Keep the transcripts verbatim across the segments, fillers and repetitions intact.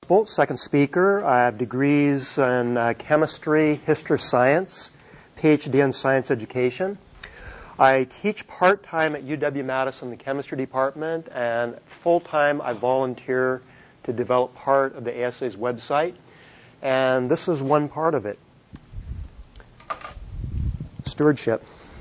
Bolt, second speaker. I have degrees in uh, chemistry, history of science, P H D in science education. I teach part-time at U W-Madison, the chemistry department, and full-time I volunteer to develop part of the A S A's website. And this is one part of it. Stewardship.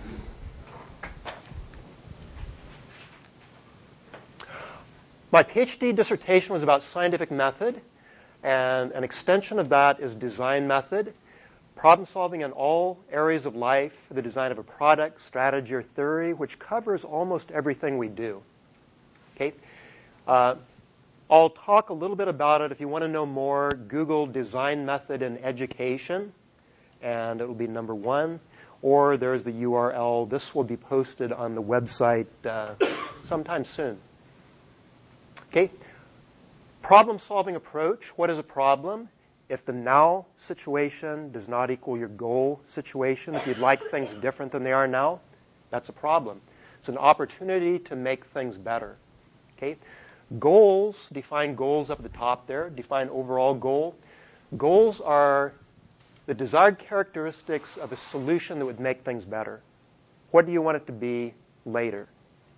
My P H D dissertation was about scientific method, and an extension of that is design method, problem solving in all areas of life, the design of a product, strategy, or theory, which covers almost everything we do. Okay, uh, I'll talk a little bit about it. If you want to know more, Google design method in education, and it will be number one. Or there's the U R L. This will be posted on the website uh, sometime soon. Okay, problem-solving approach. What is a problem? If the now situation does not equal your goal situation, if you'd like things different than they are now, that's a problem. It's an opportunity to make things better. Okay, goals, define goals up at the top there. Define overall goal. Goals are the desired characteristics of a solution that would make things better. What do you want it to be later?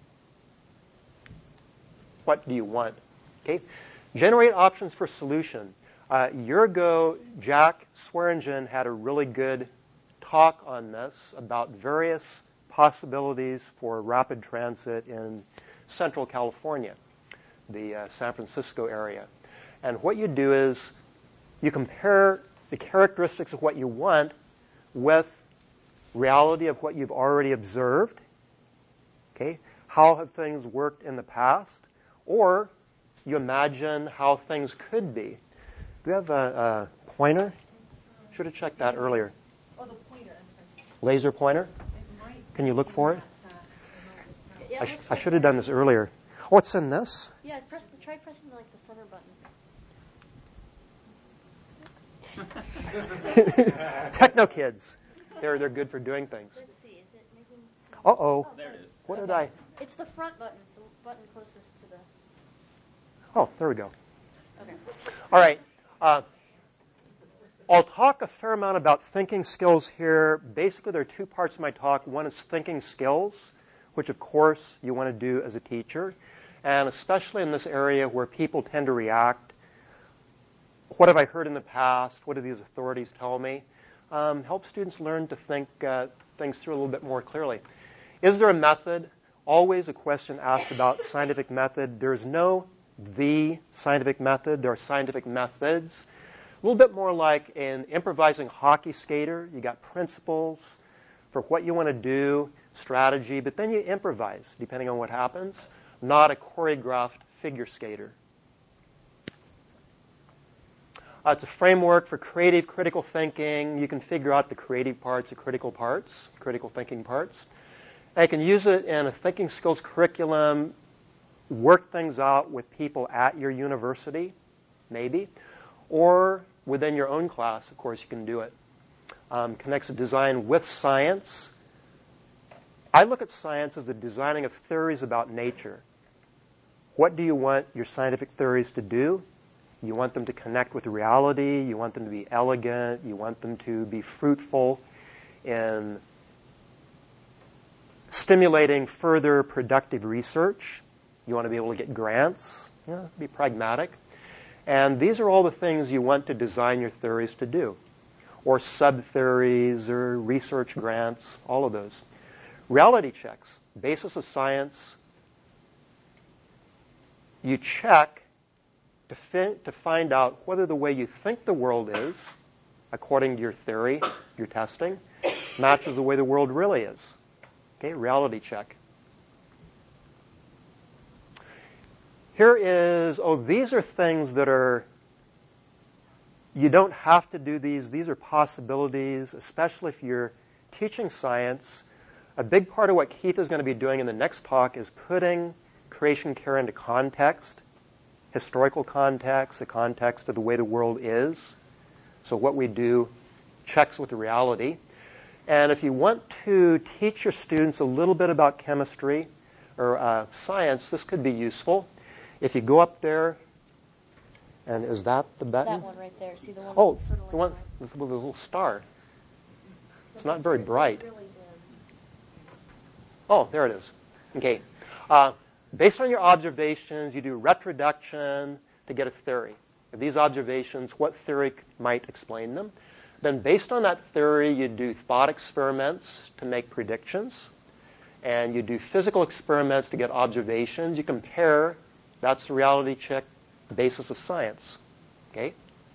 What do you want? Okay. Generate options for solution. Uh, a year ago, Jack Swearingen had a really good talk on this about various possibilities for rapid transit in Central California, the uh, San Francisco area. And what you do is you compare the characteristics of what you want with reality of what you've already observed. Okay. How have things worked in the past? Or you imagine how things could be. Do you have a, a pointer? Should have checked that earlier. Oh, the pointer. Laser pointer? Can you look for it? I, sh- I should have done this earlier. Oh, it's in this? Yeah, press the, try pressing like the center button. Techno kids. They're, they're good for doing things. Let's see. Is it making... Uh-oh. There it is. What did I... It's the front button, the button closest to the... Oh, there we go. Okay. All right. Uh, I'll talk a fair amount about thinking skills here. Basically, there are two parts of my talk. One is thinking skills, which, of course, you want to do as a teacher. And especially in this area where people tend to react, what have I heard in the past? What do these authorities tell me? Um, help students learn to think uh, things through a little bit more clearly. Is there a method? Always a question asked about scientific method. There's no the scientific method. There are scientific methods. A little bit more like an improvising hockey skater. You got principles for what you want to do, strategy, but then you improvise depending on what happens. Not a choreographed figure skater. Uh, it's a framework for creative, critical thinking. You can figure out the creative parts, the critical parts, critical thinking parts. And you can use it in a thinking skills curriculum, work things out with people at your university, maybe, or within your own class, of course, you can do it. Um, connects the design with science. I look at science as the designing of theories about nature. What do you want your scientific theories to do? You want them to connect with reality. You want them to be elegant. You want them to be fruitful in stimulating further productive research. You want to be able to get grants, you know, be pragmatic. And these are all the things you want to design your theories to do. Or sub-theories or research grants, all of those. Reality checks, basis of science. You check to, fi- to find out whether the way you think the world is, according to your theory, your testing, matches the way the world really is. Okay, reality check. Here is, oh, these are things that are, you don't have to do these. These are possibilities, especially if you're teaching science. A big part of what Keith is going to be doing in the next talk is putting creation care into context, historical context, the context of the way the world is. So what we do checks with the reality. And if you want to teach your students a little bit about chemistry or uh, science, this could be useful. If you go up there And is that the button? That one right there. See the one? Oh, that's sort of like the one mine? with the little star. It's not very bright. Really dim. Oh, there it is. Okay. Uh, based on your observations, you do retroduction to get a theory. If these observations, what theory might explain them? Then based on that theory, you do thought experiments to make predictions. And you do physical experiments to get observations. You compare. That's the reality check, the basis of science. Okay?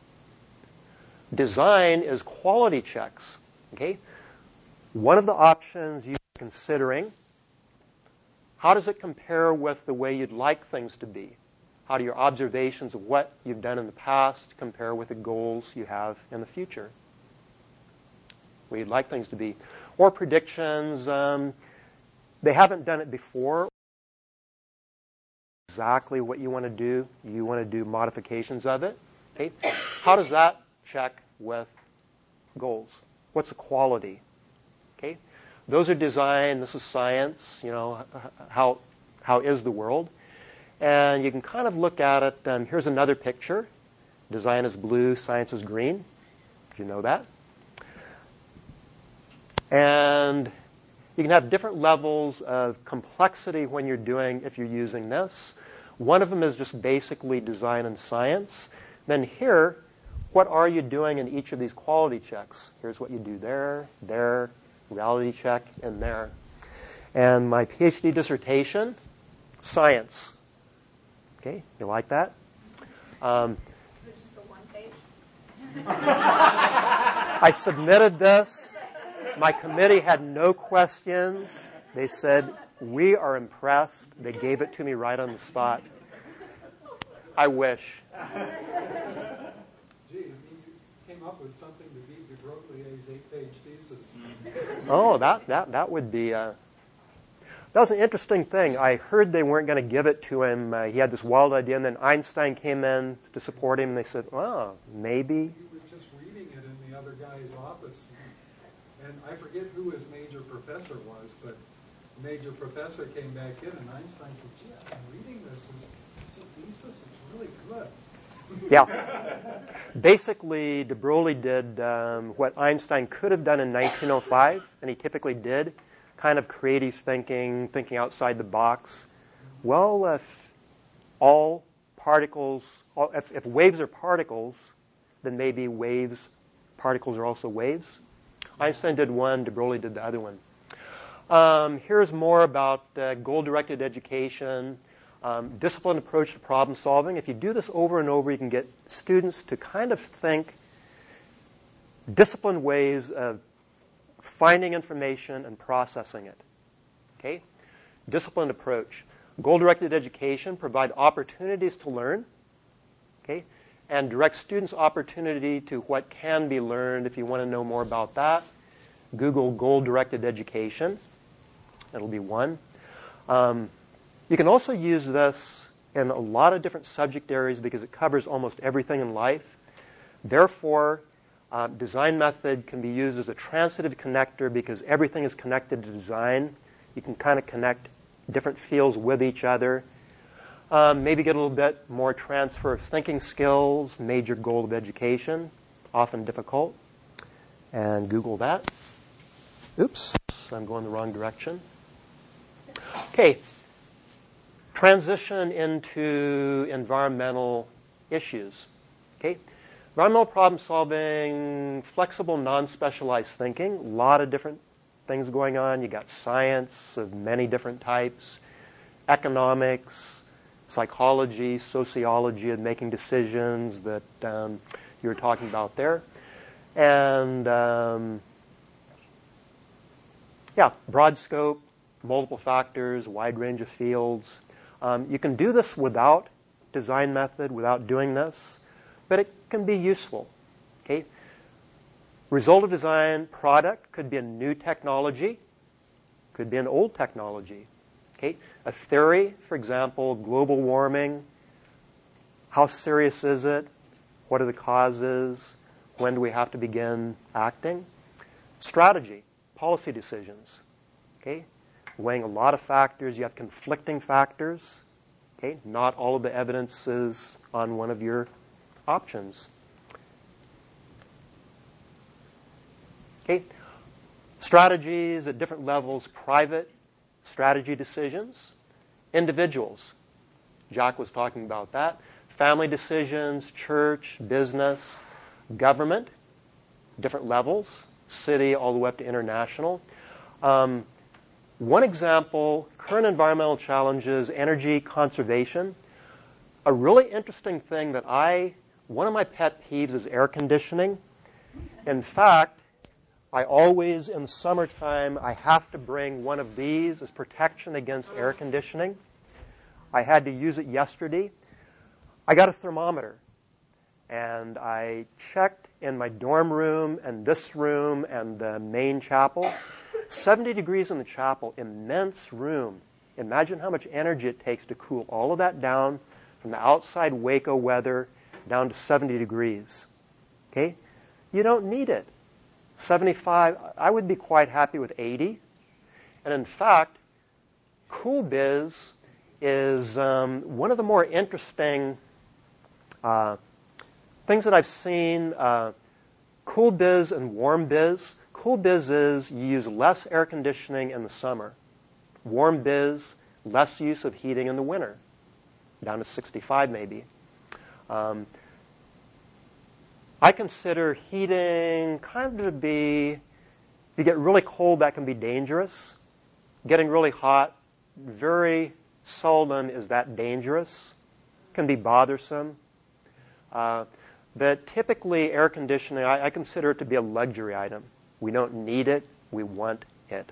Design is quality checks. Okay? One of the options you're considering, how does it compare with the way you'd like things to be? How do your observations of what you've done in the past compare with the goals you have in the future? Where you'd like things to be. Or predictions, um, they haven't done it before. Exactly what you want to do. You want to do modifications of it. Okay? How does that check with goals? What's the quality? Okay? Those are design. This is science. You know, how how is the world? And you can kind of look at it. Um, here's another picture. Design is blue. Science is green. Did you know that? And you can have different levels of complexity when you're doing, if you're using this. One of them is just basically design and science. Then here, what are you doing in each of these quality checks? Here's what you do there, there, reality check, and there. And my PhD dissertation, science. Okay, you like that? Um, Is it just the one page? I submitted this. My committee had no questions. They said, we are impressed. They gave it to me right on the spot. I wish. Gee, you came up with something to beat de Broglie's eight-page thesis. Oh, that, that, that would be... Uh, that was an interesting thing. I heard they weren't going to give it to him. Uh, he had this wild idea, and then Einstein came in to support him, and they said, oh, maybe. He was just reading it in the other guy's office. And I forget who his major professor was, but the major professor came back in, and Einstein said, gee, I've been reading this. It's a thesis. It's really good. Yeah. Basically, de Broglie did um, what Einstein could have done in nineteen oh five, and he typically did, kind of creative thinking, thinking outside the box. Well, if all particles, if, if waves are particles, then maybe waves, particles are also waves. Einstein did one, de Broglie did the other one. Um, here's more about uh, goal-directed education, um, disciplined approach to problem solving. If you do this over and over, you can get students to kind of think disciplined ways of finding information and processing it. Okay? Disciplined approach. Goal-directed education provide opportunities to learn. Okay? And direct students' opportunity to what can be learned. If you want to know more about that, Google goal-directed education. It'll be one. Um, you can also use this in a lot of different subject areas because it covers almost everything in life. Therefore, uh, design method can be used as a transitive connector because everything is connected to design. You can kind of connect different fields with each other. Um, maybe get a little bit more transfer of thinking skills, major goal of education, often difficult. And Google that. Oops, I'm going the wrong direction. Okay, transition into environmental issues. Okay, environmental problem solving, flexible, non-specialized thinking, a lot of different things going on. You got science of many different types, economics, psychology, sociology of making decisions that um, you were talking about there. And, um, yeah, broad scope, multiple factors, wide range of fields. Um, you can do this without design method, without doing this, but it can be useful. Okay? Result of design product could be a new technology, could be an old technology. Okay? A theory, for example, global warming. How serious is it? What are the causes? When do we have to begin acting? Strategy, policy decisions. Okay? Weighing a lot of factors. You have conflicting factors. Okay? Not all of the evidence is on one of your options. Okay. Strategies at different levels, private strategy decisions, individuals. Jack was talking about that. Family decisions, church, business, government, different levels, city all the way up to international. Um, one example, current environmental challenges, energy conservation. A really interesting thing that I, one of my pet peeves is air conditioning. In fact, I always, in summertime, I have to bring one of these as protection against air conditioning. I had to use it yesterday. I got a thermometer, and I checked in my dorm room and this room and the main chapel. seventy degrees in the chapel, immense room. Imagine how much energy it takes to cool all of that down from the outside Waco weather down to seventy degrees. Okay? You don't need it. seventy-five, I would be quite happy with eighty. And in fact, CoolBiz is um, one of the more interesting uh, things that I've seen. Uh, CoolBiz and WarmBiz. CoolBiz is you use less air conditioning in the summer. WarmBiz, less use of heating in the winter, down to sixty-five maybe. Um, I consider heating kind of to be, if you get really cold, that can be dangerous. Getting really hot, very seldom is that dangerous. Can be bothersome. Uh, but typically, air conditioning, I, I consider it to be a luxury item. We don't need it. We want it.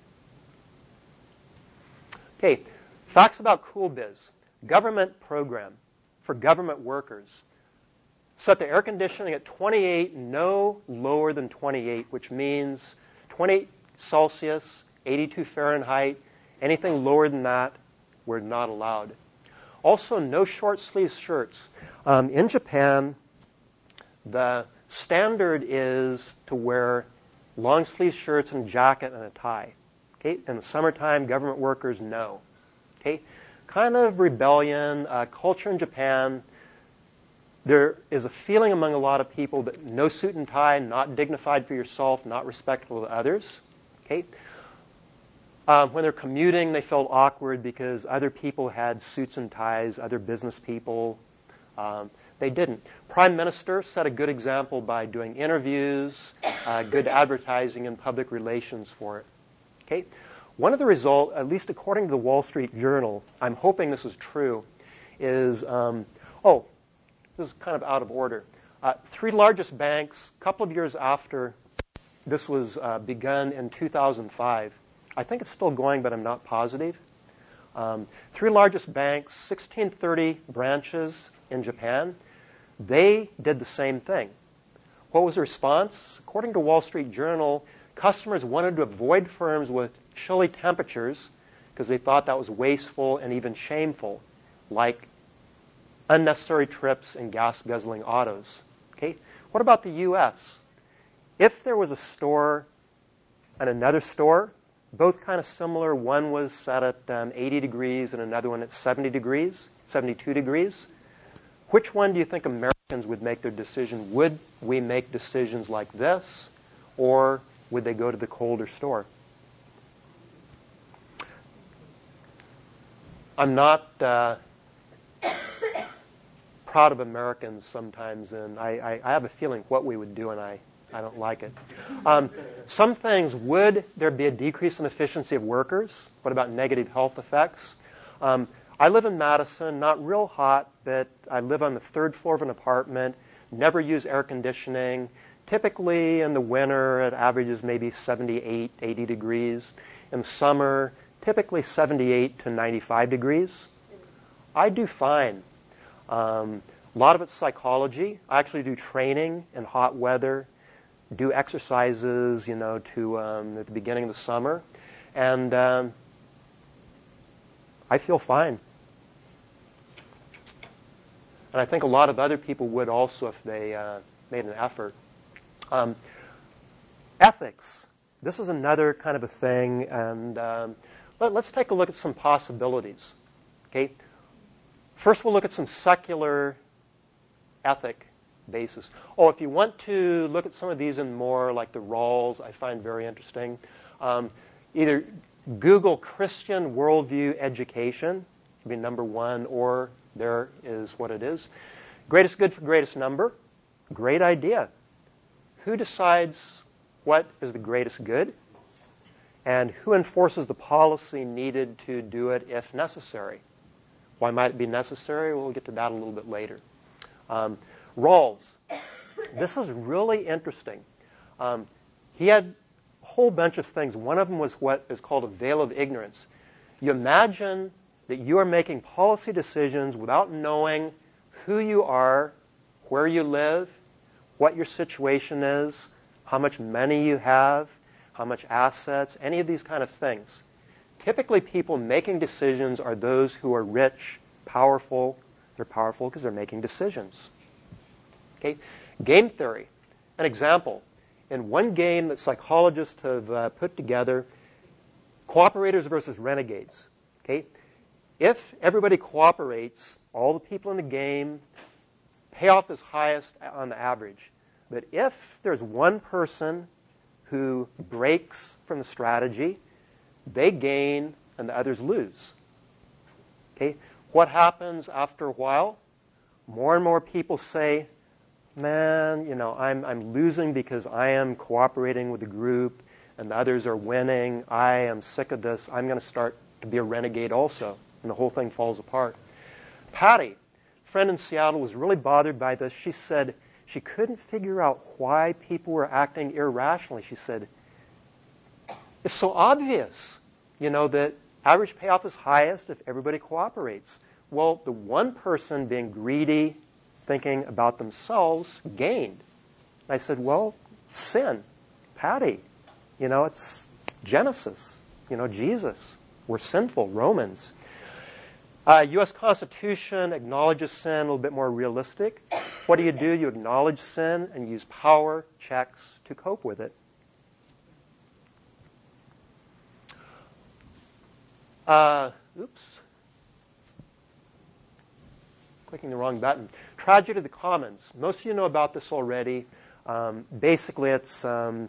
Okay, facts about CoolBiz. Government program for government workers. Set the air conditioning at twenty-eight, no lower than twenty-eight, which means twenty-eight Celsius, eighty-two Fahrenheit. Anything lower than that, we're not allowed. Also, no short sleeve shirts. Um, in Japan, the standard is to wear long sleeve shirts and a jacket and a tie. Okay? In the summertime, government workers, no. Okay? Kind of rebellion, uh, culture in Japan. There is a feeling among a lot of people that no suit and tie, not dignified for yourself, not respectful to others. Okay? Um, when they're commuting, they felt awkward because other people had suits and ties, other business people. Um, they didn't. Prime Minister set a good example by doing interviews, uh, good advertising and public relations for it. Okay? One of the results, at least according to the Wall Street Journal, I'm hoping this is true, is, um, oh, this is kind of out of order. Uh, three largest banks, a couple of years after this was uh, begun in two thousand five. I think it's still going, but I'm not positive. Um, three largest banks, sixteen thirty branches in Japan. They did the same thing. What was the response? According to Wall Street Journal, customers wanted to avoid firms with chilly temperatures because they thought that was wasteful and even shameful, like unnecessary trips in gas-guzzling autos. Okay? What about the U S? If there was a store and another store, both kind of similar, one was set at um, eighty degrees and another one at seventy degrees, seventy-two degrees, which one do you think Americans would make their decision? Would we make decisions like this, or would they go to the colder store? I'm not uh, proud of Americans sometimes, and I, I, I have a feeling what we would do, and I, I don't like it. Um, some things, would there be a decrease in efficiency of workers? What about negative health effects? Um, I live in Madison, not real hot, but I live on the third floor of an apartment, never use air conditioning. Typically in the winter, it averages maybe seventy-eight, eighty degrees. In summer, typically seventy-eight to ninety-five degrees. I do fine. Um, a lot of it's psychology. I actually do training in hot weather, do exercises, you know, to um, at the beginning of the summer, and um, I feel fine. And I think a lot of other people would also if they uh, made an effort. Um, ethics. This is another kind of a thing, and um, let, let's take a look at some possibilities. Okay. First, we'll look at some secular ethic basis. Oh, if you want to look at some of these and more, like the Rawls, I find very interesting. Um, either Google Christian worldview education, would be number one, or there is what it is. Greatest good for greatest number. Great idea. Who decides what is the greatest good? And who enforces the policy needed to do it if necessary? Why might it be necessary? We'll get to that a little bit later. Um, Rawls. This is really interesting. Um, he had a whole bunch of things. One of them was what is called a veil of ignorance. You imagine that you are making policy decisions without knowing who you are, where you live, what your situation is, how much money you have, how much assets, any of these kind of things. Typically, people making decisions are those who are rich, powerful. They're powerful because they're making decisions. Okay? Game theory. An example. In one game that psychologists have uh, put together, cooperators versus renegades. Okay? If everybody cooperates, all the people in the game, payoff is highest on the average. But if there's one person who breaks from the strategy, they gain and the others lose. Okay? What happens after a while? More and more people say, man, you know, I'm, I'm losing because I am cooperating with the group and the others are winning. I am sick of this. I'm going to start to be a renegade also. And the whole thing falls apart. Patty, a friend in Seattle, was really bothered by this. She said she couldn't figure out why people were acting irrationally. She said, it's so obvious, you know, that average payoff is highest if everybody cooperates. Well, the one person being greedy, thinking about themselves, gained. I said, well, sin. Patty, you know, it's Genesis. You know, Jesus. We're sinful. Romans. Uh, U S Constitution acknowledges sin, a little bit more realistic. What do you do? You acknowledge sin and use power checks to cope with it. Uh, oops. Clicking the wrong button. Tragedy of the Commons. Most of you know about this already. Um, basically, it's um,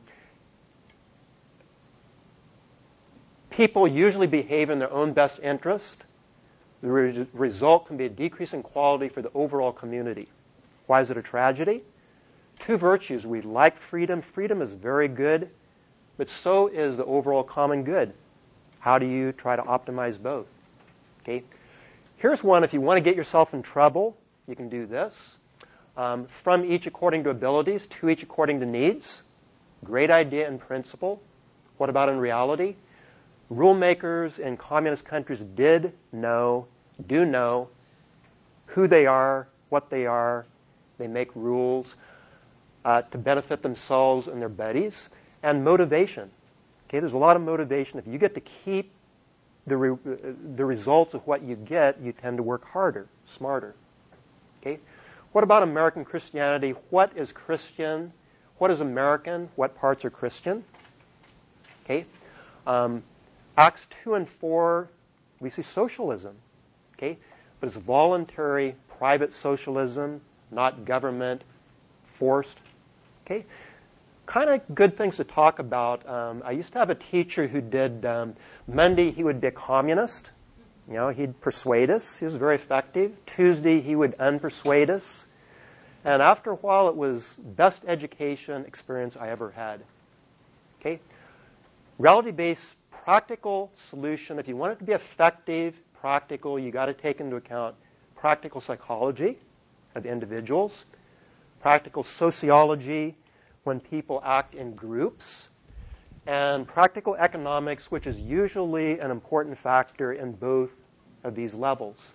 people usually behave in their own best interest. The re- result can be a decrease in quality for the overall community. Why is it a tragedy? Two virtues. We like freedom. Freedom is very good, but so is the overall common good. How do you try to optimize both? Okay. Here's one. If you want to get yourself in trouble, you can do this. Um, from each according to abilities, to each according to needs. Great idea in principle. What about in reality? Rule makers in communist countries did know, do know who they are, what they are. They make rules uh, to benefit themselves and their buddies. And motivation. Okay, there's a lot of motivation. If you get to keep the re- the results of what you get, you tend to work harder, smarter. Okay, what about American Christianity? What is Christian? What is American? What parts are Christian? Okay. Um, Acts two and four, we see socialism, okay? But it's voluntary, private socialism, not government forced, okay? Kind of good things to talk about. Um, I used to have a teacher who did, um, Monday he would be a communist. You know, he'd persuade us. He was very effective. Tuesday he would unpersuade us. And after a while it was best education experience I ever had, okay? Reality-based practical solution. If you want it to be effective, practical, you got to take into account practical psychology of individuals, practical sociology when people act in groups, and practical economics, which is usually an important factor in both of these levels.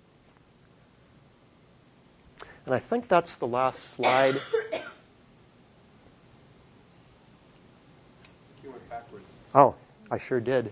And I think that's the last slide. You went backwards. Oh. I sure did.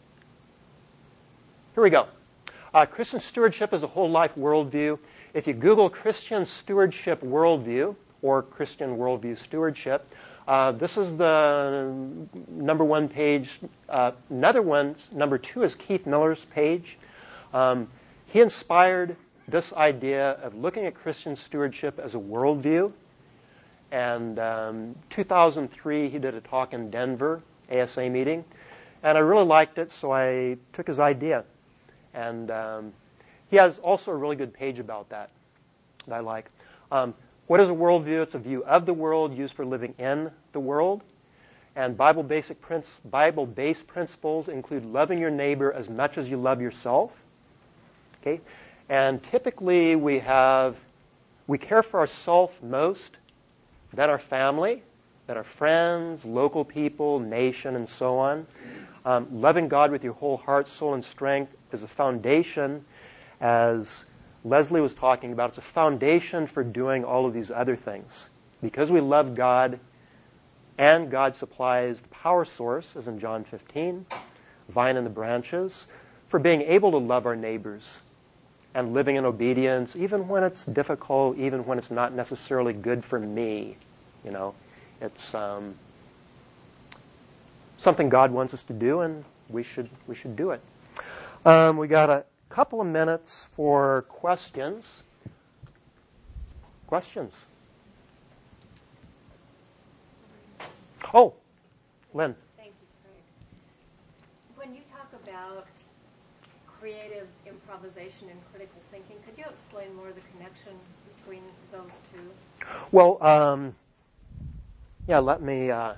Here we go. Uh, Christian stewardship is a whole life worldview. If you Google Christian stewardship worldview or Christian worldview stewardship, uh, this is the number one page. Uh, another one, number two, is Keith Miller's page. Um, he inspired this idea of looking at Christian stewardship as a worldview. And um, two thousand three, he did a talk in Denver, A S A meeting, and I really liked it, so I took his idea. And um, he has also a really good page about that that I like. Um, what is a worldview? It's a view of the world used for living in the world. And Bible basic princ- Bible-based principles include loving your neighbor as much as you love yourself. Okay, and typically we have we care for ourselves most, then our family, then our friends, local people, nation, and so on. Um, loving God with your whole heart, soul, and strength is a foundation, as Leslie was talking about. It's a foundation for doing all of these other things. Because we love God, and God supplies the power source, as in John fifteen, vine and the branches, for being able to love our neighbors and living in obedience, even when it's difficult, even when it's not necessarily good for me. You know, it's um, something God wants us to do, and we should we should do it. Um, we got a couple of minutes for questions. Questions? Oh, Lynn. Thank you, Craig. When you talk about creative improvisation and critical thinking, could you explain more the connection between those two? Well, um, yeah, let me... Uh,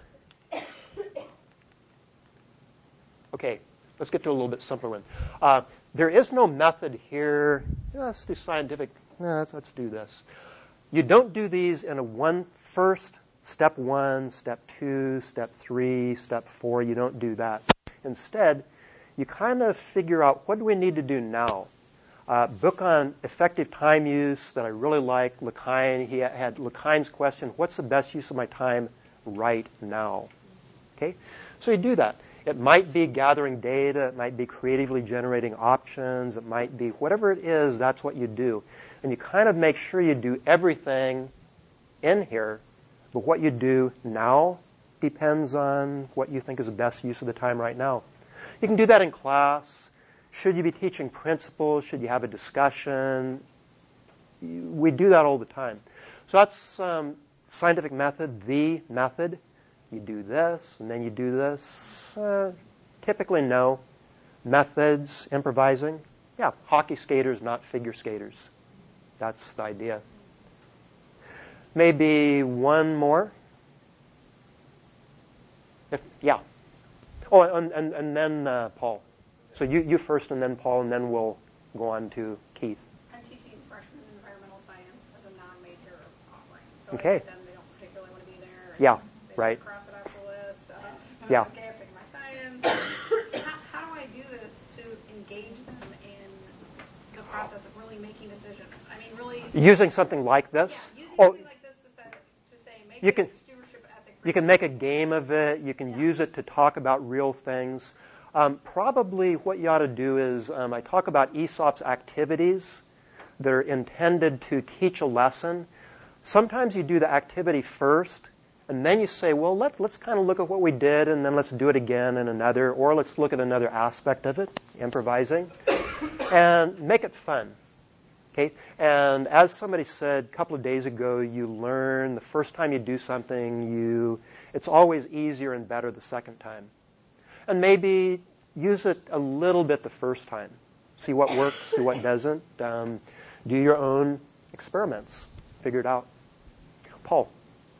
okay, let's get to a little bit simpler one. Uh, there is no method here. Yeah, let's do scientific. No, let's, let's do this. You don't do these in a one first, step one, step two, step three, step four. You don't do that. Instead, you kind of figure out, what do we need to do now? Uh, book on effective time use that I really like, Lequien. He had Lequien's question, what's the best use of my time right now? Okay, so you do that. It might be gathering data. It might be creatively generating options. It might be whatever it is, that's what you do. And you kind of make sure you do everything in here, but what you do now depends on what you think is the best use of the time right now. You can do that in class. Should you be teaching principles? Should you have a discussion? We do that all the time. So that's um, scientific method, the method. You do this, and then you do this. Uh, typically, no. Methods, improvising. Yeah, hockey skaters, not figure skaters. That's the idea. Maybe one more. If, yeah. Oh, and, and, and then uh, Paul. So you, you first, and then Paul, and then we'll go on to Keith. I'm teaching freshman environmental science as a non-major offering. So Okay. I them, they don't particularly want to be there. Yeah, They right. Cross it off the list. Uh, Yeah. Okay, I'm taking my science. how, how do I do this to engage them in the process of really making decisions? I mean, really. Using something like this. Yeah, using Oh, something like this to say, to say make You it can- a stewardship ethic. you can make a game of it. You can Yeah. use it to talk about real things. Um, probably what you ought to do is, um, I talk about Aesop's activities that are intended to teach a lesson. Sometimes you do the activity first, and then you say, well, let, let's kind of look at what we did, and then let's do it again in another, or let's look at another aspect of it, improvising, and make it fun. Okay? And as somebody said a couple of days ago, you learn the first time you do something, you it's always easier and better the second time. And maybe use it a little bit the first time. See what works, see what doesn't. Um, do your own experiments. Figure it out. Paul.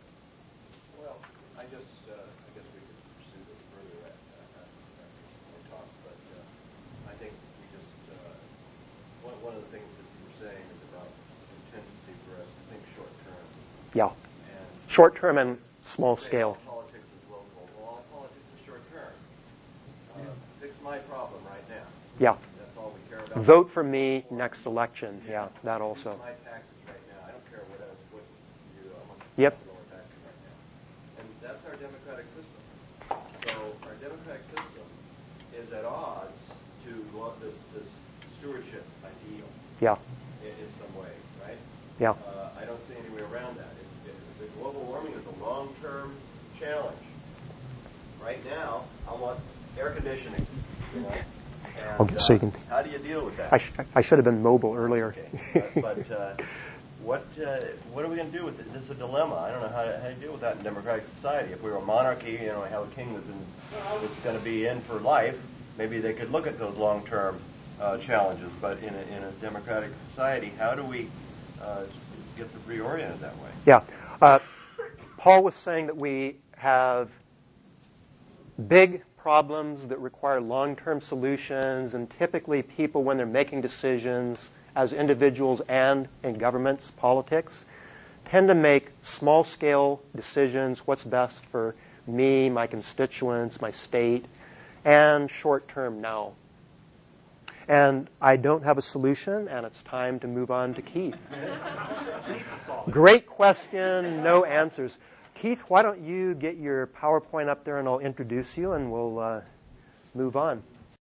Well, I just, uh, I guess we could pursue this further at, uh, at more talks, but uh, I think we just, uh, one, one of the things that you were saying is about the tendency for us to think short term. Yeah. And Short term and small say scale. all politics is local. Well, all politics is short term. Uh, fix my problem right now. Yeah. That's all we care about. Vote for me next election. Yeah, that also. Fix my taxes right now. I don't care what else, what you do. I want to Yep. lower taxes right now. And that's our democratic system. So our democratic system is at odds to lo- this, this stewardship ideal Yeah. in, in some way, right? Yeah. Uh, I don't see any way around that. It's, it's, the global warming is a long-term challenge. Right now, I want air conditioning. You know? And, Okay, so you can- uh, how do you deal with that? I, sh- I should have been mobile earlier. Okay. But uh, what uh, what are we going to do with it? This is a dilemma. I don't know how to, how to deal with that in democratic society. If we were a monarchy, you know, have a king that's in, that's going to be in for life, maybe they could look at those long-term uh, challenges. But in a, in a democratic society, how do we uh, get reoriented that way? Yeah. Uh, Paul was saying that we have big problems that require long-term solutions, and typically people, when they're making decisions as individuals and in governments, politics, tend to make small-scale decisions, what's best for me, my constituents, my state, and short-term now. And I don't have a solution, and it's time to move on to Keith. Great question, no answers. Keith, why don't you get your PowerPoint up there and I'll introduce you and we'll uh, move on.